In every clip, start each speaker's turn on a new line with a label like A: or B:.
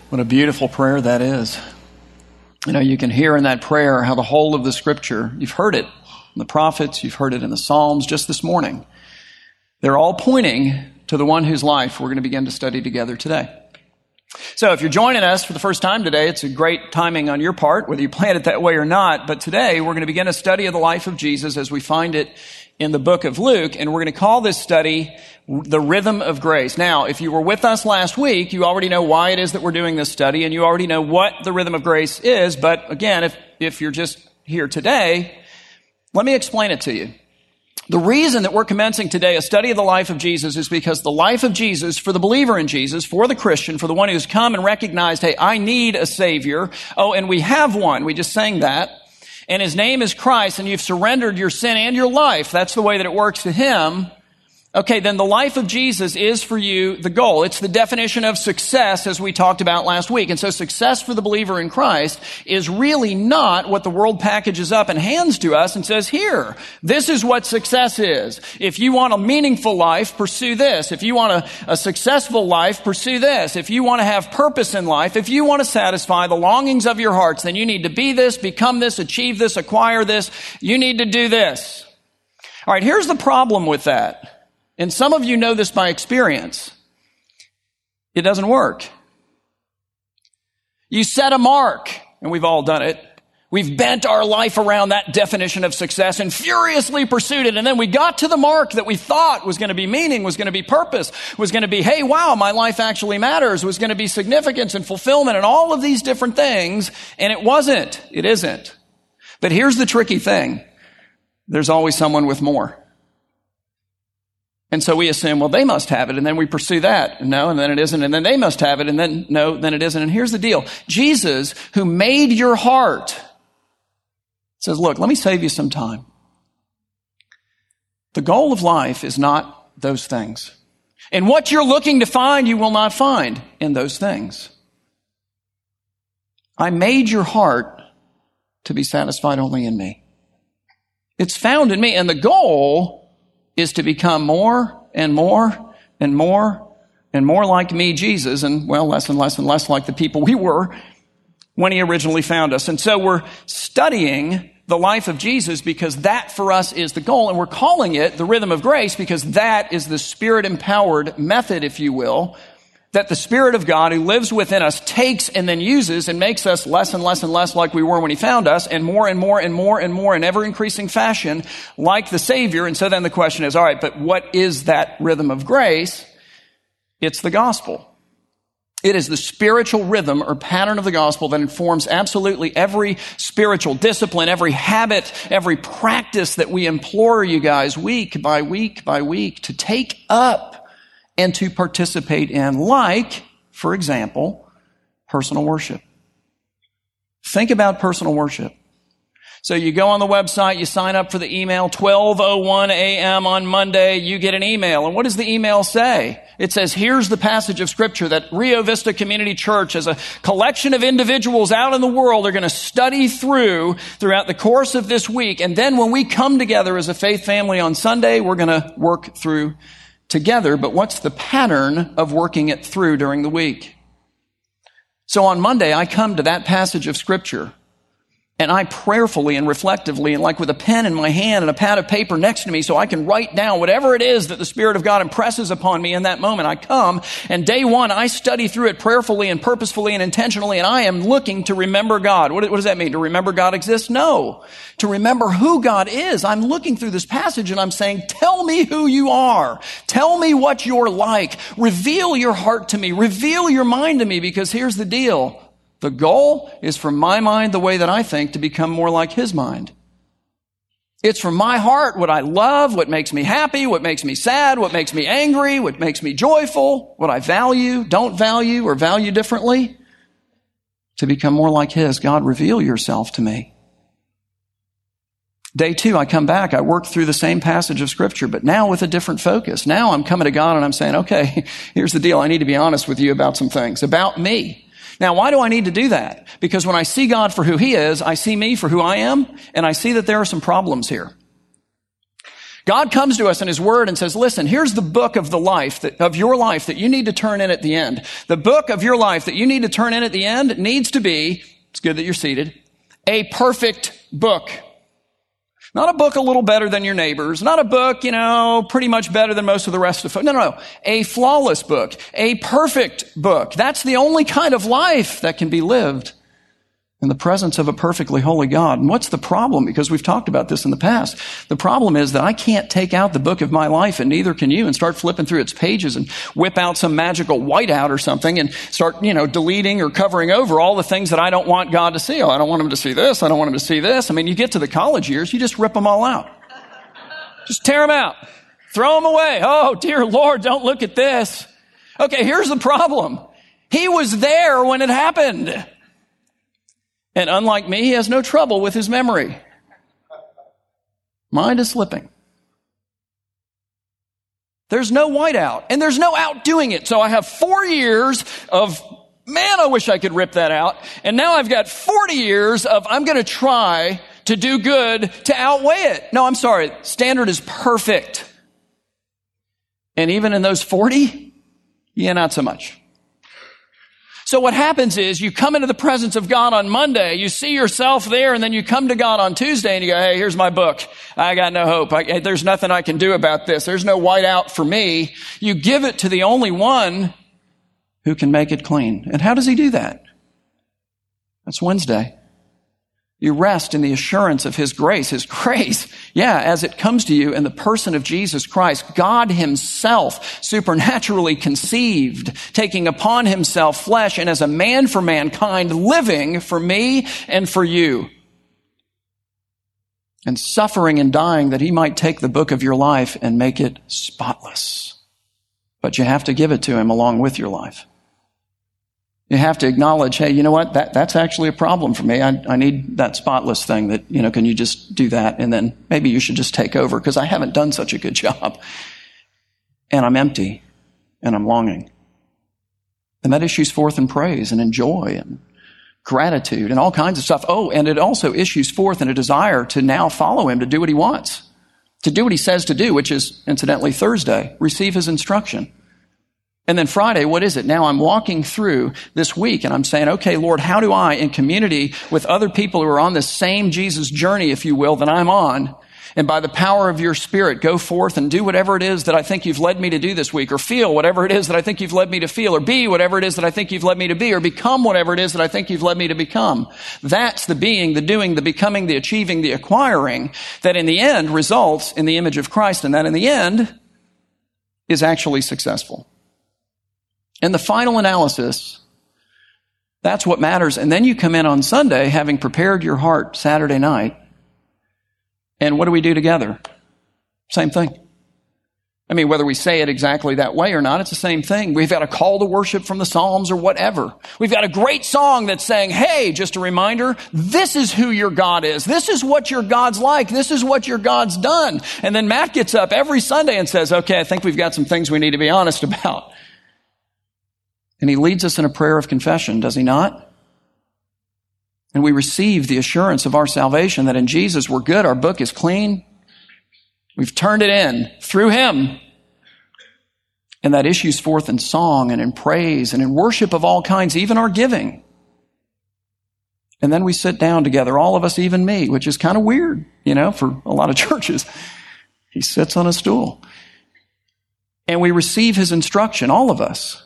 A: What a beautiful prayer that is. You know, you can hear in that prayer how the whole of the Scripture, you've heard it in the prophets, you've heard it in the Psalms just this morning. They're all pointing to the one whose life we're going to begin to study together today. So if you're joining us for the first time today, it's a great timing on your part, whether you planned it that way or not. But today we're going to begin a study of the life of Jesus as we find it in the book of Luke, and we're going to call this study The Rhythm of Grace. Now, if you were with us last week, you already know why it is that we're doing this study, and you already know what the rhythm of grace is. But again, if you're just here today, let me explain it to you. The reason that we're commencing today a study of the life of Jesus is because the life of Jesus, for the believer in Jesus, for the Christian, for the one who's come and recognized, hey, I need a Savior. Oh, and we have one. We just sang that. And his name is Christ, and you've surrendered your sin and your life. That's the way that it works to him. Okay, then the life of Jesus is for you the goal. It's the definition of success as we talked about last week. And so success for the believer in Christ is really not what the world packages up and hands to us and says, here, this is what success is. If you want a meaningful life, pursue this. If you want a successful life, pursue this. If you want to have purpose in life, if you want to satisfy the longings of your hearts, then you need to be this, become this, achieve this, acquire this. You need to do this. All right, here's the problem with that. And some of you know this by experience. It doesn't work. You set a mark, and we've all done it. We've bent our life around that definition of success and furiously pursued it. And then we got to the mark that we thought was going to be meaning, was going to be purpose, was going to be, hey, wow, my life actually matters, was going to be significance and fulfillment and all of these different things. And it wasn't. It isn't. But here's the tricky thing. There's always someone with more. And so we assume, well, they must have it, and then we pursue that. No, and then it isn't, and then they must have it, and then no, then it isn't. And here's the deal. Jesus, who made your heart, says, look, let me save you some time. The goal of life is not those things. And what you're looking to find, you will not find in those things. I made your heart to be satisfied only in me. It's found in me, and the goal is to become more and more and more and more like me, Jesus, and, well, less and less and less like the people we were when he originally found us. And so we're studying the life of Jesus because that for us is the goal, and we're calling it the rhythm of grace because that is the Spirit-empowered method, if you will, that the Spirit of God who lives within us takes and then uses and makes us less and less and less like we were when he found us, and more and more and more and more in ever-increasing fashion like the Savior. And so then the question is, all right, but what is that rhythm of grace? It's the gospel. It is the spiritual rhythm or pattern of the gospel that informs absolutely every spiritual discipline, every habit, every practice that we implore you guys week by week by week to take up and to participate in, like, for example, personal worship. Think about personal worship. So you go on the website, you sign up for the email, 12:01 a.m. on Monday, you get an email. And what does the email say? It says, here's the passage of Scripture that Rio Vista Community Church, as a collection of individuals out in the world, are going to study throughout the course of this week. And then when we come together as a faith family on Sunday, we're going to work through together, but what's the pattern of working it through during the week? So on Monday, I come to that passage of Scripture, and I prayerfully and reflectively, and like with a pen in my hand and a pad of paper next to me so I can write down whatever it is that the Spirit of God impresses upon me in that moment. I come, and day one, I study through it prayerfully and purposefully and intentionally, and I am looking to remember God. What does that mean? To remember God exists? No. To remember who God is. I'm looking through this passage, and I'm saying, tell me who you are. Tell me what you're like. Reveal your heart to me. Reveal your mind to me, because here's the deal. The goal is for my mind, the way that I think, to become more like his mind. It's from my heart what I love, what makes me happy, what makes me sad, what makes me angry, what makes me joyful, what I value, don't value, or value differently, to become more like his. God, reveal yourself to me. Day two, I come back, I work through the same passage of Scripture, but now with a different focus. Now I'm coming to God and I'm saying, okay, here's the deal. I need to be honest with you about some things, about me. Now, why do I need to do that? Because when I see God for who he is, I see me for who I am, and I see that there are some problems here. God comes to us in His Word and says, listen, here's the book of of your life that you need to turn in at the end. The book of your life that you need to turn in at the end needs to be, it's good that you're seated, a perfect book. Not a book a little better than your neighbor's. Not a book, pretty much better than most of the rest of the No. A flawless book. A perfect book. That's the only kind of life that can be lived in the presence of a perfectly holy God. And what's the problem? Because we've talked about this in the past. The problem is that I can't take out the book of my life, and neither can you, and start flipping through its pages and whip out some magical whiteout or something and start, deleting or covering over all the things that I don't want God to see. Oh, I don't want Him to see this. I don't want Him to see this. I mean, you get to the college years, you just rip them all out. Just tear them out. Throw them away. Oh, dear Lord, don't look at this. Okay, here's the problem. He was there when it happened. And unlike me, he has no trouble with his memory. Mind is slipping. There's no whiteout, and there's no outdoing it. So I have 4 years of, man, I wish I could rip that out. And now I've got 40 years of, I'm going to try to do good to outweigh it. No, I'm sorry. Standard is perfect. And even in those 40, not so much. So what happens is you come into the presence of God on Monday, you see yourself there, and then you come to God on Tuesday and you go, hey, here's my book. I got no hope. There's nothing I can do about this. There's no whiteout for me. You give it to the only one who can make it clean. And how does He do that? That's Wednesday. You rest in the assurance of His grace. His grace, as it comes to you in the person of Jesus Christ, God Himself supernaturally conceived, taking upon Himself flesh, and as a man for mankind, living for me and for you, and suffering and dying that He might take the book of your life and make it spotless. But you have to give it to Him along with your life. You have to acknowledge, hey, you know what? That's actually a problem for me. I need that spotless thing that, can you just do that? And then maybe you should just take over because I haven't done such a good job. And I'm empty and I'm longing. And that issues forth in praise and in joy and gratitude and all kinds of stuff. Oh, and it also issues forth in a desire to now follow Him, to do what He wants, to do what He says to do, which is, incidentally, Thursday, receive His instruction. And then Friday, what is it? Now I'm walking through this week and I'm saying, okay, Lord, how do I, in community with other people who are on this same Jesus journey, if you will, that I'm on, and by the power of your Spirit, go forth and do whatever it is that I think you've led me to do this week, or feel whatever it is that I think you've led me to feel, or be whatever it is that I think you've led me to be, or become whatever it is that I think you've led me to become. That's the being, the doing, the becoming, the achieving, the acquiring, that in the end results in the image of Christ, and that in the end is actually successful. And the final analysis, that's what matters. And then you come in on Sunday, having prepared your heart Saturday night. And what do we do together? Same thing. I mean, whether we say it exactly that way or not, it's the same thing. We've got a call to worship from the Psalms or whatever. We've got a great song that's saying, hey, just a reminder, this is who your God is. This is what your God's like. This is what your God's done. And then Matt gets up every Sunday and says, okay, I think we've got some things we need to be honest about. And he leads us in a prayer of confession, does he not? And we receive the assurance of our salvation that in Jesus we're good, our book is clean. We've turned it in through Him. And that issues forth in song and in praise and in worship of all kinds, even our giving. And then we sit down together, all of us, even me, which is kind of weird, for a lot of churches. He sits on a stool. And we receive His instruction, all of us.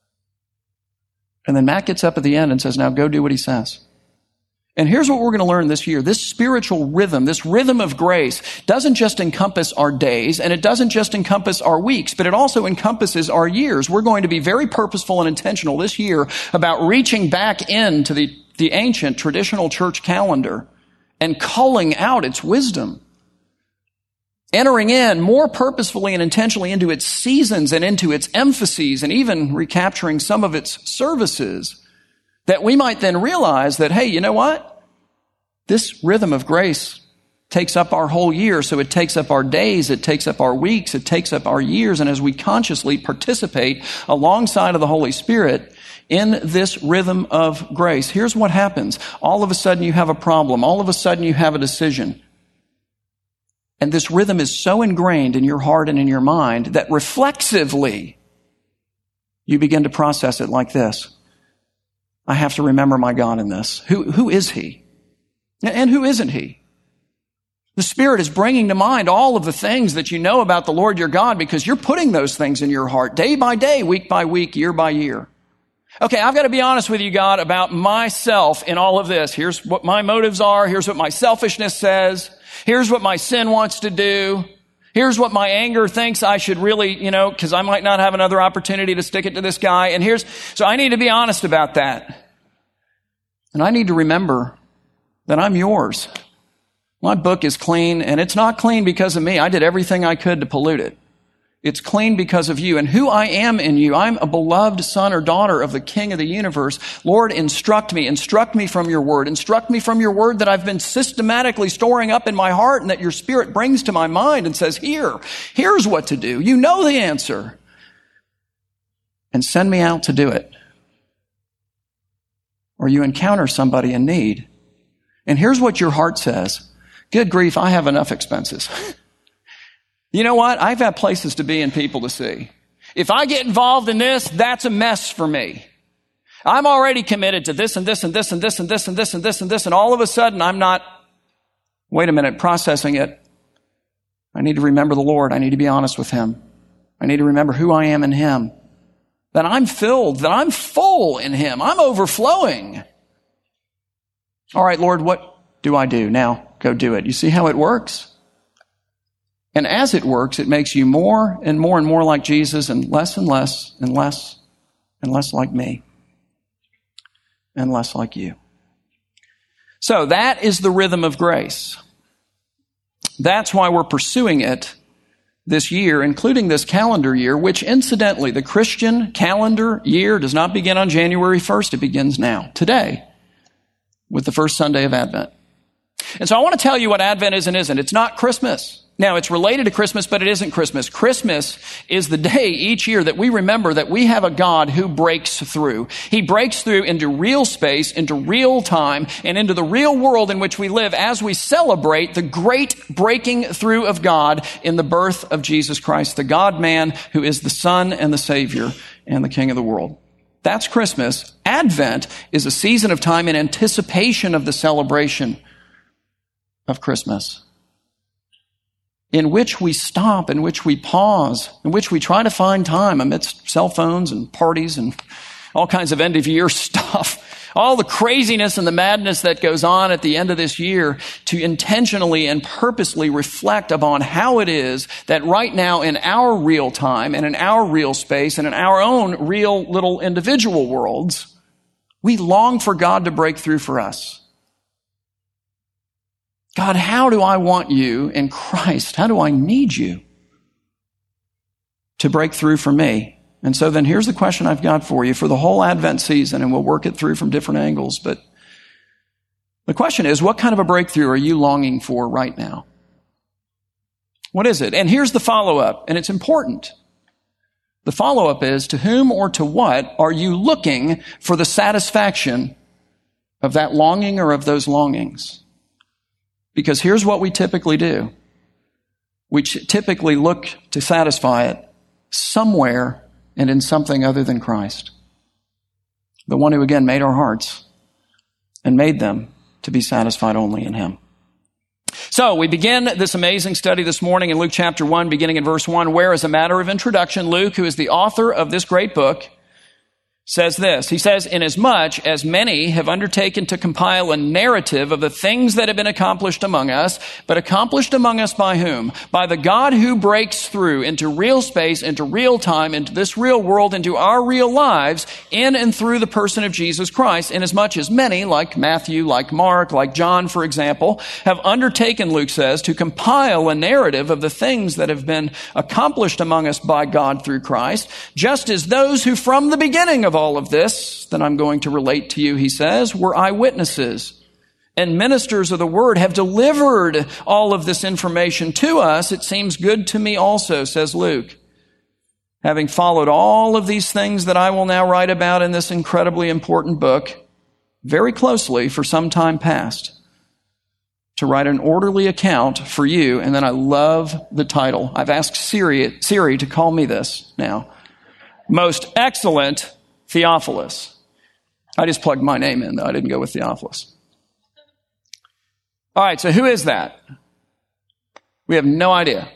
A: And then Matt gets up at the end and says, now go do what He says. And here's what we're going to learn this year. This spiritual rhythm, this rhythm of grace, doesn't just encompass our days, and it doesn't just encompass our weeks, but it also encompasses our years. We're going to be very purposeful and intentional this year about reaching back into the ancient traditional church calendar and culling out its wisdom. Entering in more purposefully and intentionally into its seasons and into its emphases, and even recapturing some of its services, that we might then realize that, hey, you know what? This rhythm of grace takes up our whole year, so it takes up our days, it takes up our weeks, it takes up our years, and as we consciously participate alongside of the Holy Spirit in this rhythm of grace, here's what happens. All of a sudden you have a problem. All of a sudden you have a decision. And this rhythm is so ingrained in your heart and in your mind that reflexively you begin to process it like this. I have to remember my God in this. Who is he? And who isn't he? The Spirit is bringing to mind all of the things that you know about the Lord your God because you're putting those things in your heart day by day, week by week, year by year. Okay, I've got to be honest with you, God, about myself in all of this. Here's what my motives are. Here's what my selfishness says. Here's what my sin wants to do. Here's what my anger thinks I should really, because I might not have another opportunity to stick it to this guy. And so I need to be honest about that. And I need to remember that I'm yours. My book is clean, and it's not clean because of me. I did everything I could to pollute it. It's clean because of you and who I am in you. I'm a beloved son or daughter of the King of the universe. Lord, instruct me from your word. Instruct me from your word that I've been systematically storing up in my heart and that your Spirit brings to my mind and says, here's what to do. You know the answer. And send me out to do it. Or you encounter somebody in need. And here's what your heart says. Good grief, I have enough expenses. You know what? I've got places to be and people to see. If I get involved in this, that's a mess for me. I'm already committed to this and this and this and this and this and this and this and this, and all of a sudden I'm not, wait a minute, processing it. I need to remember the Lord. I need to be honest with Him. I need to remember who I am in Him. That I'm filled, that I'm full in Him. I'm overflowing. All right, Lord, what do I do? Now, go do it. You see how it works? And as it works, it makes you more and more and more like Jesus and less and less and less and less like me and less like you. So that is the rhythm of grace. That's why we're pursuing it this year, including this calendar year, which incidentally, the Christian calendar year does not begin on January 1st. It begins now, today, with the first Sunday of Advent. And so I want to tell you what Advent is and isn't. It's not Christmas. Now, it's related to Christmas, but it isn't Christmas. Christmas is the day each year that we remember that we have a God who breaks through. He breaks through into real space, into real time, and into the real world in which we live as we celebrate the great breaking through of God in the birth of Jesus Christ, the God-man who is the Son and the Savior and the King of the world. That's Christmas. Advent is a season of time in anticipation of the celebration of Christmas, in which we stop, in which we pause, in which we try to find time amidst cell phones and parties and all kinds of end-of-year stuff, all the craziness and the madness that goes on at the end of this year, to intentionally and purposely reflect upon how it is that right now in our real time and in our real space and in our own real little individual worlds, we long for God to break through for us. God, how do I want you in Christ? How do I need you to break through for me? And so then here's the question I've got for you for the whole Advent season, and we'll work it through from different angles. But the question is, what kind of a breakthrough are you longing for right now? What is it? And here's the follow-up, and it's important. The follow-up is, to whom or to what are you looking for the satisfaction of that longing or of those longings? Because here's what we typically do. We typically look to satisfy it somewhere and in something other than Christ. The one who, again, made our hearts and made them to be satisfied only in Him. So we begin this amazing study this morning in Luke chapter 1, beginning in verse 1, where, as a matter of introduction, Luke, who is the author of this great book, says this. He says, inasmuch as many have undertaken to compile a narrative of the things that have been accomplished among us, but accomplished among us by whom? By the God who breaks through into real space, into real time, into this real world, into our real lives, in and through the person of Jesus Christ, inasmuch as many, like Matthew, like Mark, like John, for example, have undertaken, Luke says, to compile a narrative of the things that have been accomplished among us by God through Christ, just as those who from the beginning of all of this that I'm going to relate to you, he says, were eyewitnesses and ministers of the word, have delivered all of this information to us. It seems good to me also, says Luke, having followed all of these things that I will now write about in this incredibly important book very closely for some time past, to write an orderly account for you. And then I love the title. I've asked Siri to call me this now. Most Excellent Theophilus. I just plugged my name in, though. I didn't go with Theophilus. All right, so who is that? We have no idea.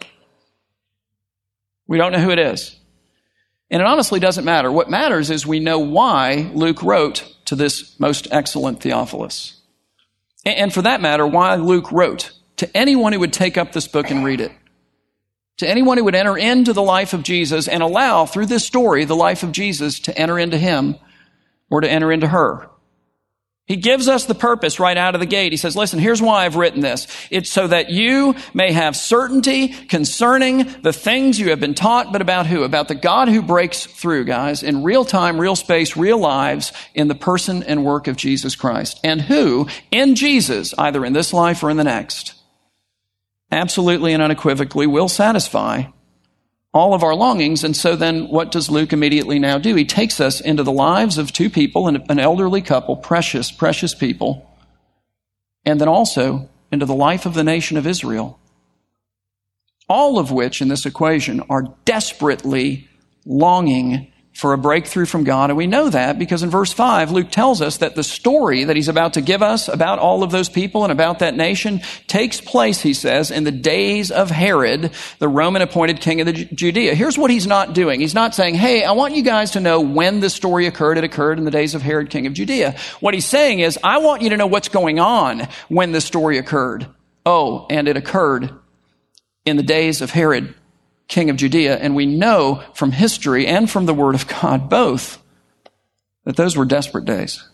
A: We don't know who it is. And it honestly doesn't matter. What matters is we know why Luke wrote to this most excellent Theophilus. And for that matter, why Luke wrote to anyone who would take up this book and read it. To anyone who would enter into the life of Jesus and allow, through this story, the life of Jesus to enter into him or to enter into her. He gives us the purpose right out of the gate. He says, listen, here's why I've written this. It's so that you may have certainty concerning the things you have been taught, but about who? About the God who breaks through, guys, in real time, real space, real lives, in the person and work of Jesus Christ. And who, in Jesus, either in this life or in the next, absolutely and unequivocally will satisfy all of our longings. And so then what does Luke immediately now do? He takes us into the lives of two people, an elderly couple, precious, precious people, and then also into the life of the nation of Israel, all of which in this equation are desperately longing for a breakthrough from God. And we know that because in verse 5, Luke tells us that the story that he's about to give us about all of those people and about that nation takes place, he says, in the days of Herod, the Roman appointed king of the Judea. Here's what he's not doing. He's not saying, hey, I want you guys to know when this story occurred. It occurred in the days of Herod, king of Judea. What he's saying is, I want you to know what's going on when this story occurred. Oh, and it occurred in the days of Herod, king of Judea, and we know from history and from the Word of God both that those were desperate days.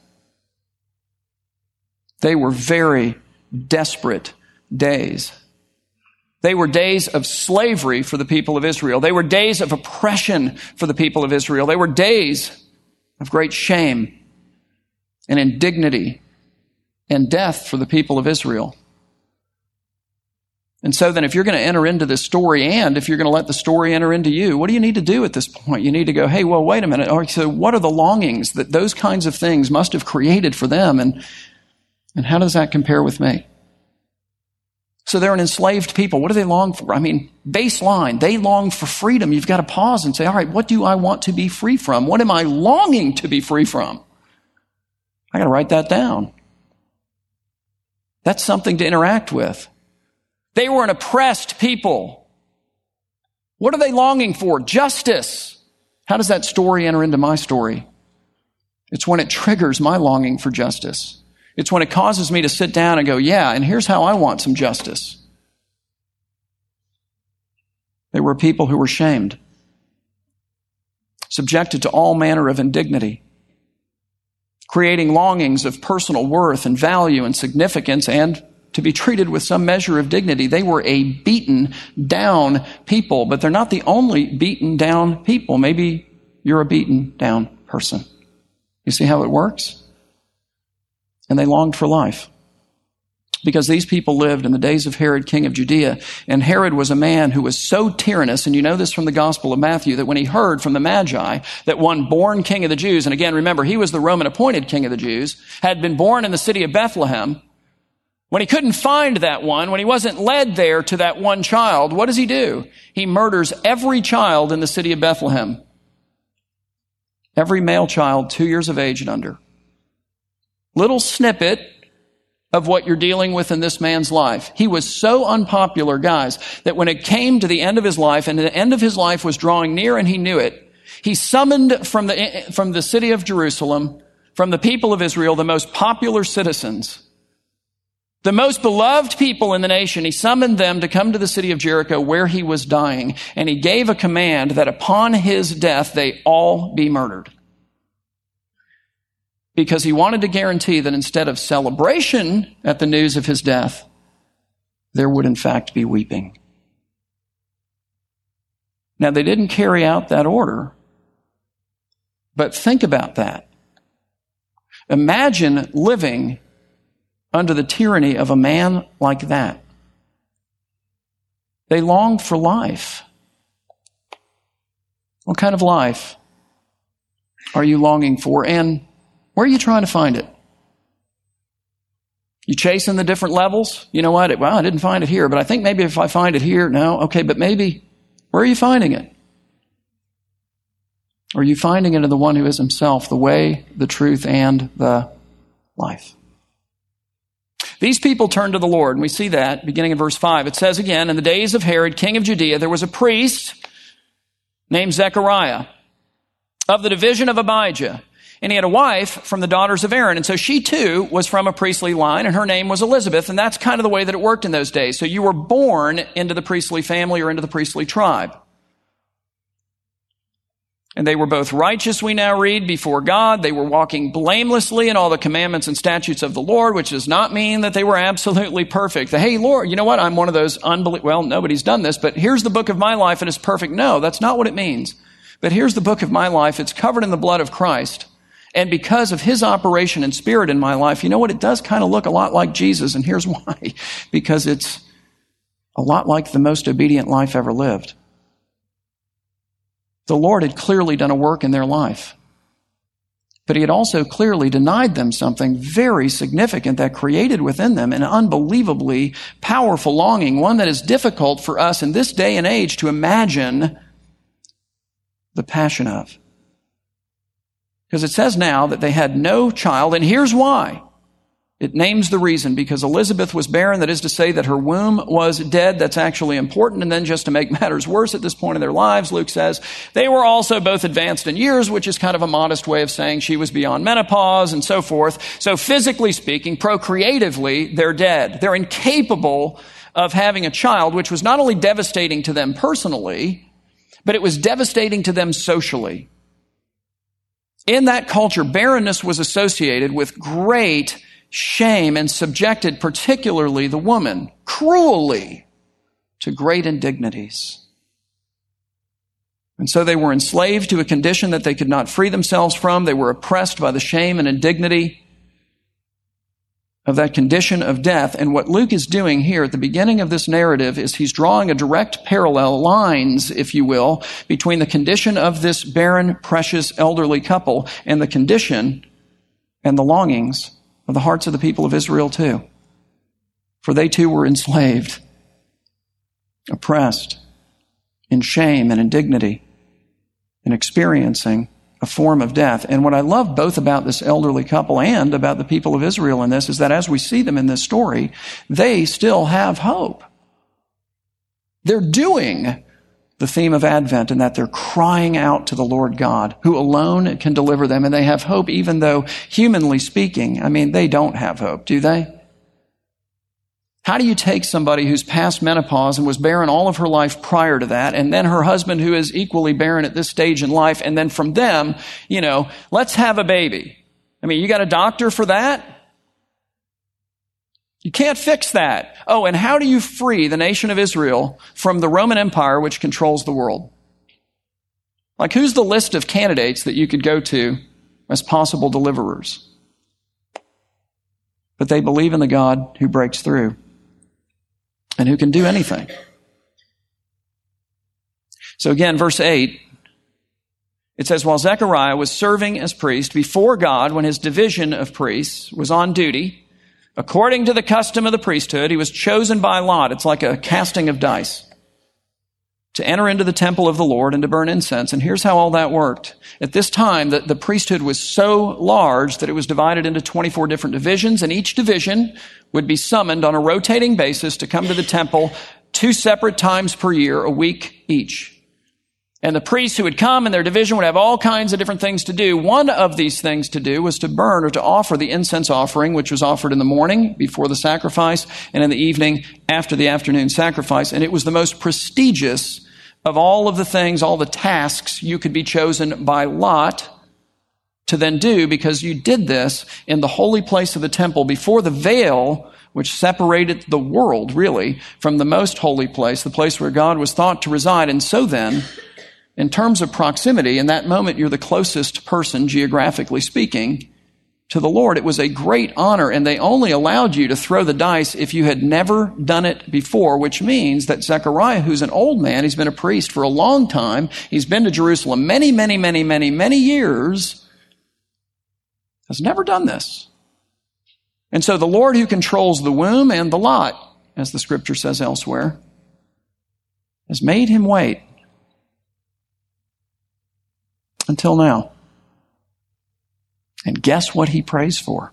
A: They were very desperate days. They were days of slavery for the people of Israel. They were days of oppression for the people of Israel. They were days of great shame and indignity and death for the people of Israel. And so then if you're going to enter into this story and if you're going to let the story enter into you, what do you need to do at this point? You need to go, hey, well, wait a minute. All right, so what are the longings that those kinds of things must have created for them? And how does that compare with me? So they're an enslaved people. What do they long for? I mean, baseline, they long for freedom. You've got to pause and say, all right, what do I want to be free from? What am I longing to be free from? I got to write that down. That's something to interact with. They were an oppressed people. What are they longing for? Justice. How does that story enter into my story? It's when it triggers my longing for justice. It's when it causes me to sit down and go, yeah, and here's how I want some justice. They were people who were shamed, subjected to all manner of indignity, creating longings of personal worth and value and significance and to be treated with some measure of dignity. They were a beaten down people, but they're not the only beaten down people. Maybe you're a beaten down person. You see how it works? And they longed for life because these people lived in the days of Herod, king of Judea. And Herod was a man who was so tyrannous, and you know this from the Gospel of Matthew, that when he heard from the Magi that one born king of the Jews, and again, remember, he was the Roman appointed king of the Jews, had been born in the city of Bethlehem. When he couldn't find that one, when he wasn't led there to that one child, what does he do? He murders every child in the city of Bethlehem. Every male child 2 years of age and under. Little snippet of what you're dealing with in this man's life. He was so unpopular, guys, that when it came to the end of his life, and the end of his life was drawing near and he knew it, he summoned from the city of Jerusalem, from the people of Israel, the most popular citizens, the most beloved people in the nation. He summoned them to come to the city of Jericho where he was dying, and he gave a command that upon his death they all be murdered. Because he wanted to guarantee that instead of celebration at the news of his death, there would in fact be weeping. Now, they didn't carry out that order, but think about that. Imagine living under the tyranny of a man like that. They longed for life. What kind of life are you longing for, and where are you trying to find it? You chasing the different levels? You know what? Well, I didn't find it here, but I think maybe if I find it here, no, okay, but maybe, where are you finding it? Or are you finding it in the one who is himself, the way, the truth, and the life? These people turned to the Lord, and we see that beginning in verse 5. It says again, in the days of Herod, king of Judea, there was a priest named Zechariah of the division of Abijah. And he had a wife from the daughters of Aaron. And so she too was from a priestly line, and her name was Elizabeth. And that's kind of the way that it worked in those days. So you were born into the priestly family or into the priestly tribe. And they were both righteous, we now read, before God. They were walking blamelessly in all the commandments and statutes of the Lord, which does not mean that they were absolutely perfect. Hey, Lord, you know what? I'm one of those well, nobody's done this, but here's the book of my life and it's perfect. No, that's not what it means. But here's the book of my life. It's covered in the blood of Christ. And because of his operation and spirit in my life, you know what? It does kind of look a lot like Jesus. And here's why. Because it's a lot like the most obedient life ever lived. The Lord had clearly done a work in their life. But he had also clearly denied them something very significant that created within them an unbelievably powerful longing, one that is difficult for us in this day and age to imagine the passion of. Because it says now that they had no child, and here's why. It names the reason, because Elizabeth was barren, that is to say that her womb was dead. That's actually important. And then just to make matters worse at this point in their lives, Luke says, they were also both advanced in years, which is kind of a modest way of saying she was beyond menopause and so forth. So physically speaking, procreatively, they're dead. They're incapable of having a child, which was not only devastating to them personally, but it was devastating to them socially. In that culture, barrenness was associated with great shame and subjected particularly the woman cruelly to great indignities. And so they were enslaved to a condition that they could not free themselves from. They were oppressed by the shame and indignity of that condition of death. And what Luke is doing here at the beginning of this narrative is he's drawing a direct parallel, lines, if you will, between the condition of this barren, precious, elderly couple and the condition and the longings of the hearts of the people of Israel too. For they too were enslaved, oppressed, in shame and indignity, and experiencing a form of death. And what I love both about this elderly couple and about the people of Israel in this is that as we see them in this story, they still have hope. They're doing the theme of Advent in that they're crying out to the Lord God, who alone can deliver them. And they have hope, even though, humanly speaking, they don't have hope, do they? How do you take somebody who's past menopause and was barren all of her life prior to that, and then her husband who is equally barren at this stage in life, and then from them, let's have a baby? You got a doctor for that? You can't fix that. Oh, and how do you free the nation of Israel from the Roman Empire, which controls the world? Who's the list of candidates that you could go to as possible deliverers? But they believe in the God who breaks through and who can do anything. So again, verse 8, it says, while Zechariah was serving as priest before God when his division of priests was on duty, according to the custom of the priesthood, he was chosen by lot. It's like a casting of dice to enter into the temple of the Lord and to burn incense. And here's how all that worked. At this time, the priesthood was so large that it was divided into 24 different divisions, and each division would be summoned on a rotating basis to come to the temple 2 separate times per year, a week each. And the priests who would come in their division would have all kinds of different things to do. One of these things to do was to burn or to offer the incense offering, which was offered in the morning before the sacrifice and in the evening after the afternoon sacrifice. And it was the most prestigious of all of the things, all the tasks you could be chosen by lot to then do, because you did this in the holy place of the temple before the veil, which separated the world really from the most holy place, the place where God was thought to reside. And so then, in terms of proximity, in that moment, you're the closest person, geographically speaking, to the Lord. It was a great honor, and they only allowed you to throw the dice if you had never done it before, which means that Zechariah, who's an old man, he's been a priest for a long time, he's been to Jerusalem many years, has never done this. And so the Lord who controls the womb and the lot, as the scripture says elsewhere, has made him wait until now. And guess what he prays for?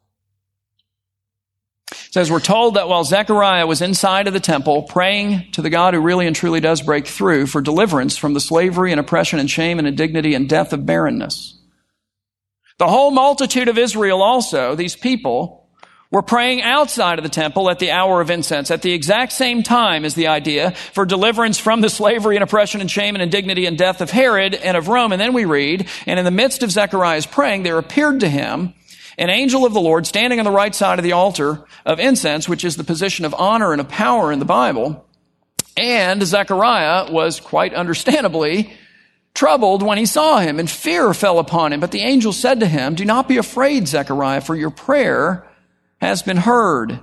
A: It says we're told that while Zechariah was inside of the temple praying to the God who really and truly does break through for deliverance from the slavery and oppression and shame and indignity and death of barrenness, the whole multitude of Israel also, these people, were praying outside of the temple at the hour of incense, at the exact same time as the idea for deliverance from the slavery and oppression and shame and indignity and death of Herod and of Rome. And then we read, and in the midst of Zechariah's praying, there appeared to him an angel of the Lord standing on the right side of the altar of incense, which is the position of honor and of power in the Bible. And Zechariah was quite understandably troubled when he saw him, and fear fell upon him. But the angel said to him, "Do not be afraid, Zechariah, for your prayer has been heard.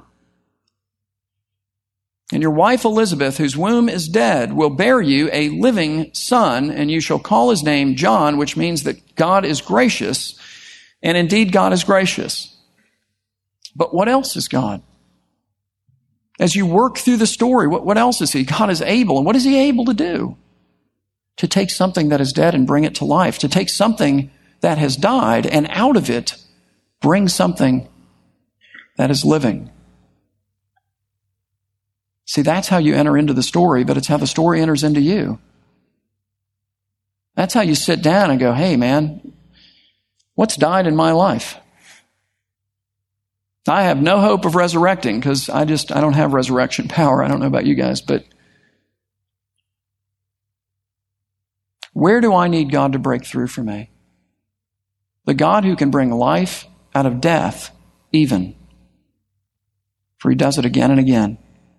A: And your wife Elizabeth, whose womb is dead, will bear you a living son, and you shall call his name John," which means that God is gracious. And indeed, God is gracious. But what else is God? As you work through the story, what else is he? God is able. And what is he able to do? To take something that is dead and bring it to life. To take something that has died and out of it bring something that is living. See, that's how you enter into the story, but it's how the story enters into you. That's how you sit down and go, "Hey, man, what's died in my life? I have no hope of resurrecting because I don't have resurrection power. I don't know about you guys, but where do I need God to break through for me? The God who can bring life out of death, even. For he does it again and again.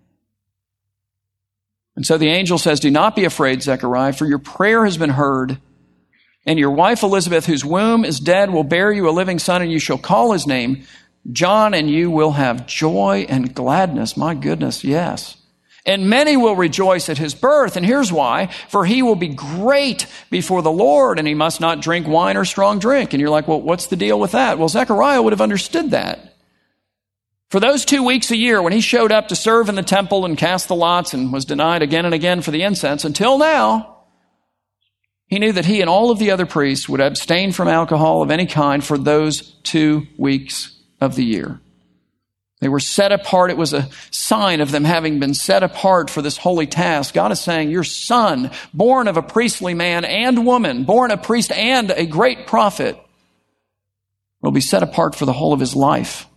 A: And so the angel says, "Do not be afraid, Zechariah, for your prayer has been heard. And your wife Elizabeth, whose womb is dead, will bear you a living son, and you shall call his name John, and you will have joy and gladness." My goodness, yes. "And many will rejoice at his birth." And here's why. "For he will be great before the Lord, and he must not drink wine or strong drink." And you're like, well, what's the deal with that? Well, Zechariah would have understood that. For those 2 weeks a year when he showed up to serve in the temple and cast the lots and was denied again and again for the incense, until now, he knew that he and all of the other priests would abstain from alcohol of any kind for those 2 weeks of the year. They were set apart. It was a sign of them having been set apart for this holy task. God is saying, your son, born of a priestly man and woman, born a priest and a great prophet, will be set apart for the whole of his life.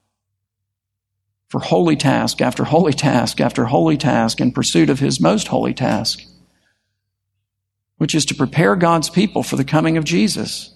A: For holy task after holy task after holy task in pursuit of his most holy task, which is to prepare God's people for the coming of Jesus.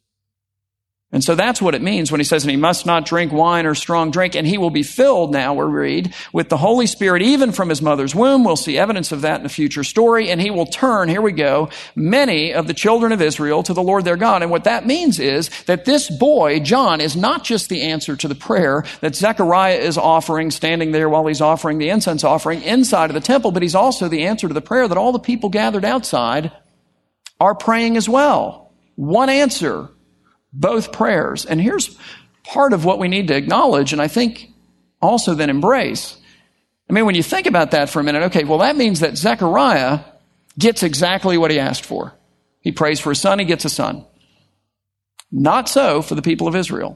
A: And so that's what it means when he says, "And he must not drink wine or strong drink, and he will be filled," now we read, "with the Holy Spirit even from his mother's womb." We'll see evidence of that in a future story. "And he will turn," here we go, "many of the children of Israel to the Lord their God." And what that means is that this boy, John, is not just the answer to the prayer that Zechariah is offering, standing there while he's offering the incense offering inside of the temple, but he's also the answer to the prayer that all the people gathered outside are praying as well. One answer. Both prayers. And here's part of what we need to acknowledge, and I think also then embrace. I mean, when you think about that for a minute, okay, well, that means that Zechariah gets exactly what he asked for. He prays for a son, he gets a son. Not so for the people of Israel.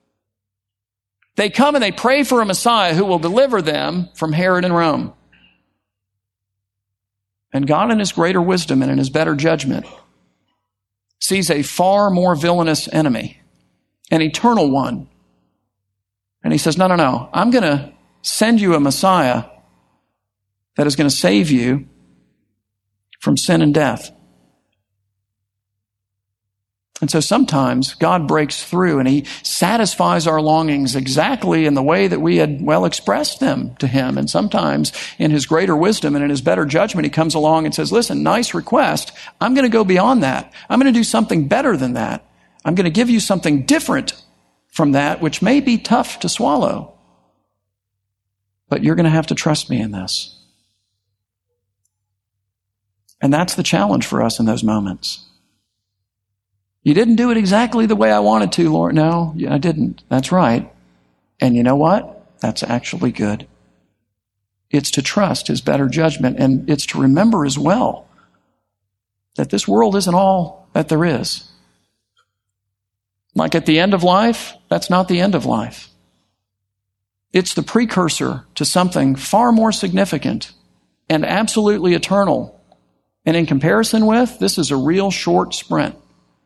A: They come and they pray for a Messiah who will deliver them from Herod and Rome. And God, in his greater wisdom and in his better judgment, sees a far more villainous enemy, an eternal one. And he says, no, I'm going to send you a Messiah that is going to save you from sin and death. And so sometimes God breaks through and he satisfies our longings exactly in the way that we had well expressed them to him. And sometimes in his greater wisdom and in his better judgment, he comes along and says, listen, nice request. I'm going to go beyond that. I'm going to do something better than that. I'm going to give you something different from that, which may be tough to swallow. But you're going to have to trust me in this. And that's the challenge for us in those moments. You didn't do it exactly the way I wanted to, Lord. No, I didn't. That's right. And you know what? That's actually good. It's to trust his better judgment, and it's to remember as well that this world isn't all that there is. Like at the end of life, that's not the end of life. It's the precursor to something far more significant and absolutely eternal. And in comparison with, this is a real short sprint.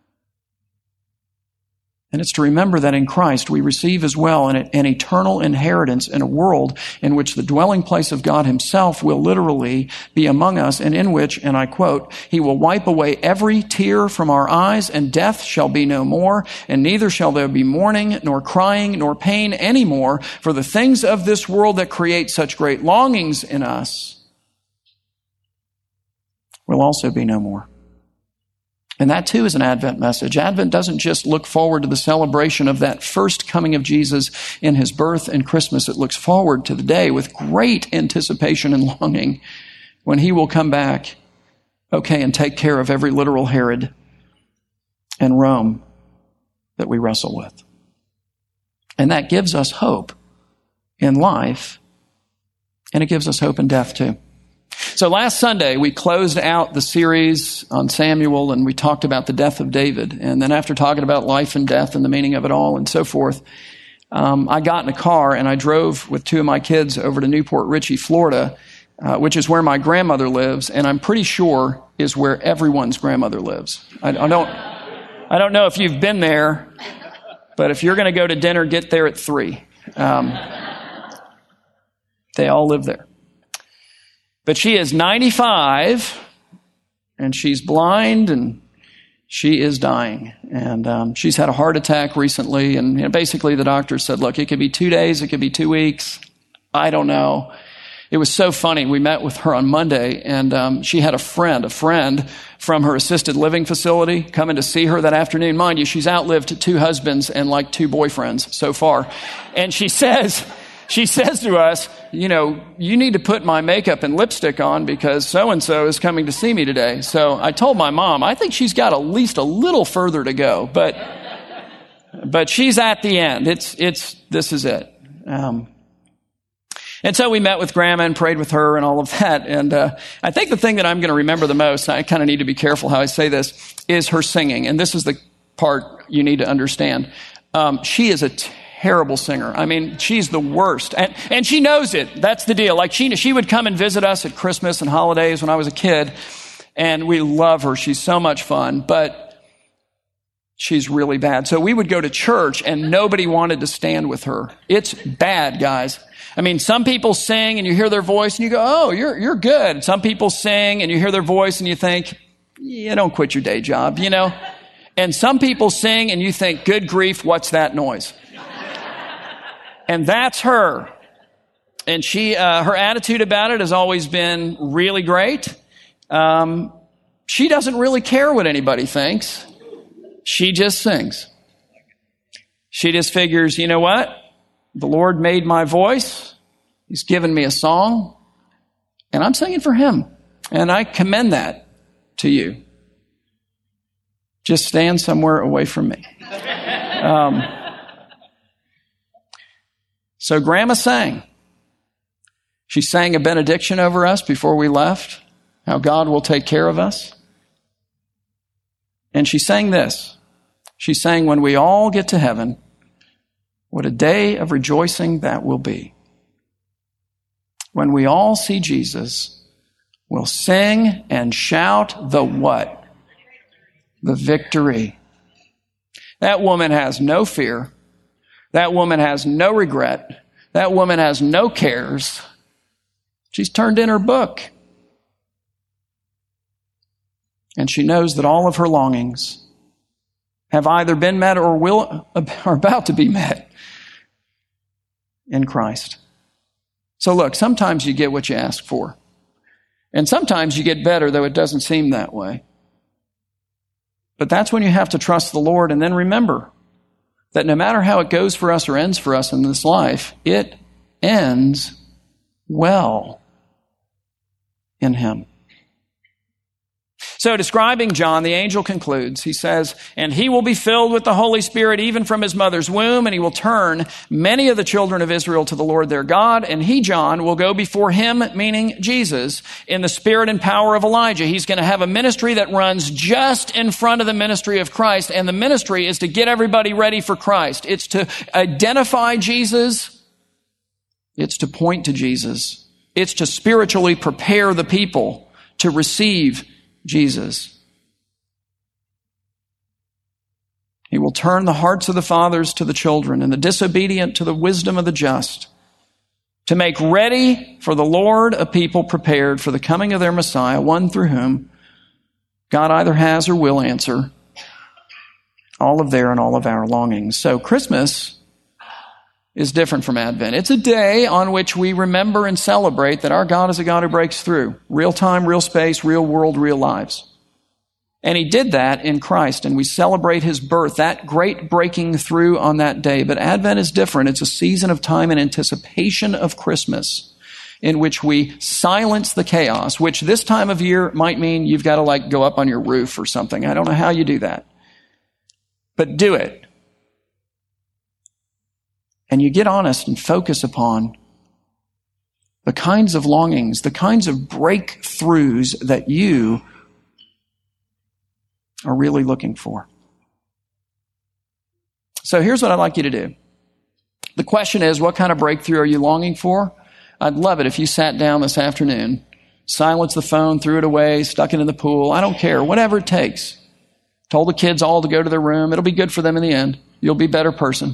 A: And it's to remember that in Christ we receive as well an eternal inheritance in a world in which the dwelling place of God himself will literally be among us, and in which, and I quote, he will wipe away every tear from our eyes, and death shall be no more, and neither shall there be mourning, nor crying, nor pain any more, for the things of this world that create such great longings in us will also be no more. And that too is an Advent message. Advent doesn't just look forward to the celebration of that first coming of Jesus in his birth and Christmas. It looks forward to the day with great anticipation and longing when he will come back, and take care of every literal Herod and Rome that we wrestle with. And that gives us hope in life, and it gives us hope in death too. So last Sunday, we closed out the series on Samuel, and we talked about the death of David. And then after talking about life and death and the meaning of it all and so forth, I got in a car and I drove with two of my kids over to Newport Richey, Florida, which is where my grandmother lives, and I'm pretty sure is where everyone's grandmother lives. I don't know if you've been there, but if you're going to go to dinner, get there at 3. They all live there. But she is 95, and she's blind, and she is dying. And she's had a heart attack recently, and basically the doctor said, look, it could be 2 days, it could be 2 weeks. I don't know. It was so funny. We met with her on Monday, and she had a friend from her assisted living facility coming to see her that afternoon. Mind you, she's outlived 2 husbands and 2 boyfriends so far. And she says to us, you need to put my makeup and lipstick on because so-and-so is coming to see me today. So I told my mom, I think she's got at least a little further to go, but she's at the end. This is it. And so we met with Grandma and prayed with her and all of that. And I think the thing that I'm going to remember the most, I kind of need to be careful how I say this, is her singing. And this is the part you need to understand. She is a terrible singer. I mean, she's the worst. And she knows it. That's the deal. She would come and visit us at Christmas and holidays when I was a kid, and we love her. She's so much fun, but she's really bad. So we would go to church, and nobody wanted to stand with her. It's bad, guys. I mean, some people sing, and you hear their voice, and you go, oh, you're good. Some people sing, and you hear their voice, and you think, don't quit your day job, And some people sing, and you think, good grief, what's that noise? And that's her. And her attitude about it has always been really great. She doesn't really care what anybody thinks. She just sings. She just figures, you know what? The Lord made my voice. He's given me a song. And I'm singing for him. And I commend that to you. Just stand somewhere away from me. So Grandma sang. She sang a benediction over us before we left, how God will take care of us. And she sang this. She sang, when we all get to heaven, what a day of rejoicing that will be. When we all see Jesus, we'll sing and shout the what? The victory. That woman has no fear. That woman has no regret. That woman has no cares. She's turned in her book. And she knows that all of her longings have either been met or are about to be met in Christ. So look, sometimes you get what you ask for. And sometimes you get better, though it doesn't seem that way. But that's when you have to trust the Lord, and then remember that no matter how it goes for us or ends for us in this life, it ends well in him. So describing John, the angel concludes, he says, "And he will be filled with the Holy Spirit even from his mother's womb, and he will turn many of the children of Israel to the Lord their God, and he, John, will go before him," meaning Jesus, "in the spirit and power of Elijah." He's going to have a ministry that runs just in front of the ministry of Christ, and the ministry is to get everybody ready for Christ. It's to identify Jesus. It's to point to Jesus. It's to spiritually prepare the people to receive Jesus. He will turn the hearts of the fathers to the children and the disobedient to the wisdom of the just, to make ready for the Lord a people prepared for the coming of their Messiah, one through whom God either has or will answer all of their and all of our longings. So Christmas is different from Advent. It's a day on which we remember and celebrate that our God is a God who breaks through. Real time, real space, real world, real lives. And he did that in Christ, and we celebrate his birth, that great breaking through on that day. But Advent is different. It's a season of time and anticipation of Christmas in which we silence the chaos, which this time of year might mean you've got to go up on your roof or something. I don't know how you do that. But do it. And you get honest and focus upon the kinds of longings, the kinds of breakthroughs that you are really looking for. So here's what I'd like you to do. The question is, what kind of breakthrough are you longing for? I'd love it if you sat down this afternoon, silenced the phone, threw it away, stuck it in the pool. I don't care, whatever it takes. Told the kids all to go to their room. It'll be good for them in the end. You'll be a better person.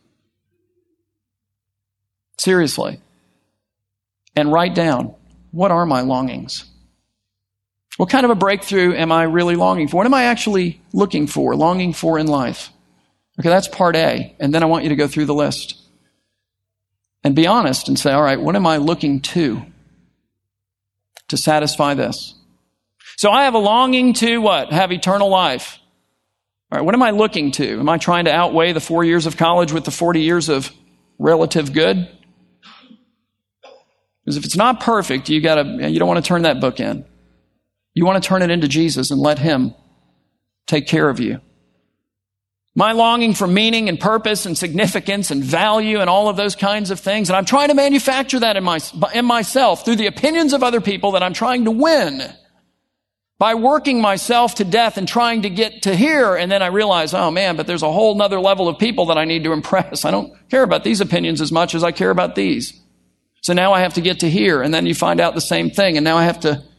A: Seriously. And write down, what are my longings? What kind of a breakthrough am I really longing for? What am I actually looking for, longing for in life? Okay, that's part A. And then I want you to go through the list. And be honest and say, all right, what am I looking to satisfy this? So I have a longing to what? Have eternal life. All right, what am I looking to? Am I trying to outweigh the 4 years of college with the 40 years of relative good? Because if it's not perfect, you don't want to turn that book in. You want to turn it into Jesus and let him take care of you. My longing for meaning and purpose and significance and value and all of those kinds of things. And I'm trying to manufacture that in myself through the opinions of other people that I'm trying to win by working myself to death and trying to get to here. And then I realize, oh man, but there's a whole nother level of people that I need to impress. I don't care about these opinions as much as I care about these. So now I have to get to here. And then you find out the same thing. And now I have to.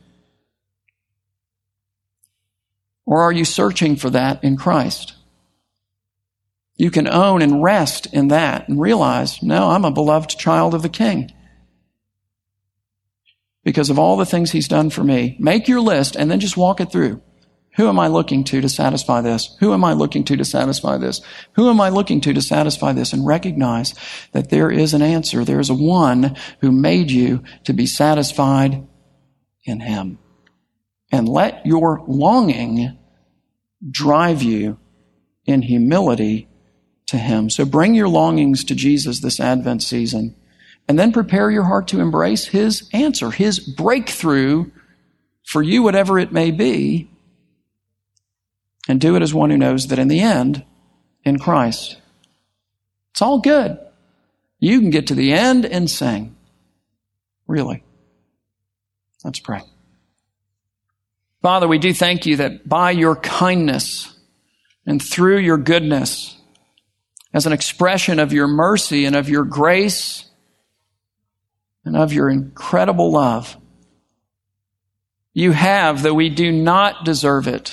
A: Or are you searching for that in Christ? You can own and rest in that and realize, no, I'm a beloved child of the King because of all the things he's done for me. Make your list and then just walk it through. Who am I looking to satisfy this? Who am I looking to satisfy this? Who am I looking to satisfy this? And recognize that there is an answer. There is a one who made you to be satisfied in him. And let your longing drive you in humility to him. So bring your longings to Jesus this Advent season, and then prepare your heart to embrace his answer, his breakthrough for you, whatever it may be, and do it as one who knows that in the end, in Christ, it's all good. You can get to the end and sing. Really. Let's pray. Father, we do thank you that by your kindness and through your goodness, as an expression of your mercy and of your grace and of your incredible love, you have, though we do not deserve it,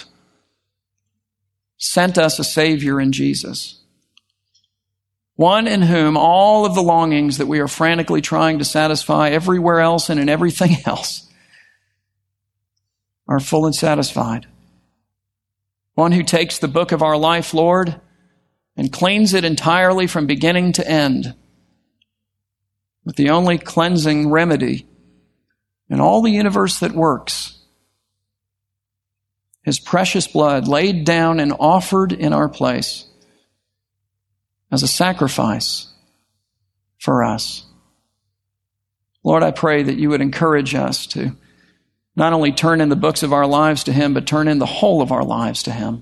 A: sent us a Savior in Jesus. One in whom all of the longings that we are frantically trying to satisfy everywhere else and in everything else are full and satisfied. One who takes the book of our life, Lord, and cleans it entirely from beginning to end with the only cleansing remedy in all the universe that works, his precious blood laid down and offered in our place as a sacrifice for us. Lord, I pray that you would encourage us to not only turn in the books of our lives to him, but turn in the whole of our lives to him.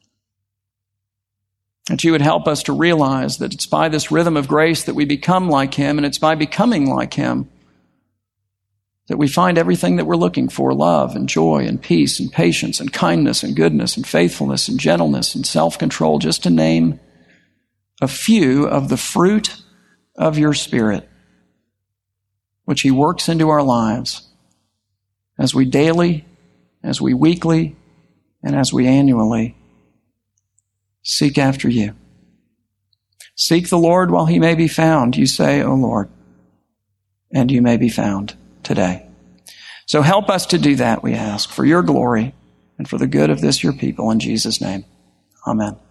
A: That you would help us to realize that it's by this rhythm of grace that we become like him, and it's by becoming like him that we find everything that we're looking for: love and joy and peace and patience and kindness and goodness and faithfulness and gentleness and self-control, just to name a few of the fruit of your Spirit, which he works into our lives as we daily, as we weekly, and as we annually seek after you. Seek the Lord while he may be found, you say, O Lord, and you may be found today. So help us to do that, we ask, for your glory and for the good of this your people. In Jesus' name, amen.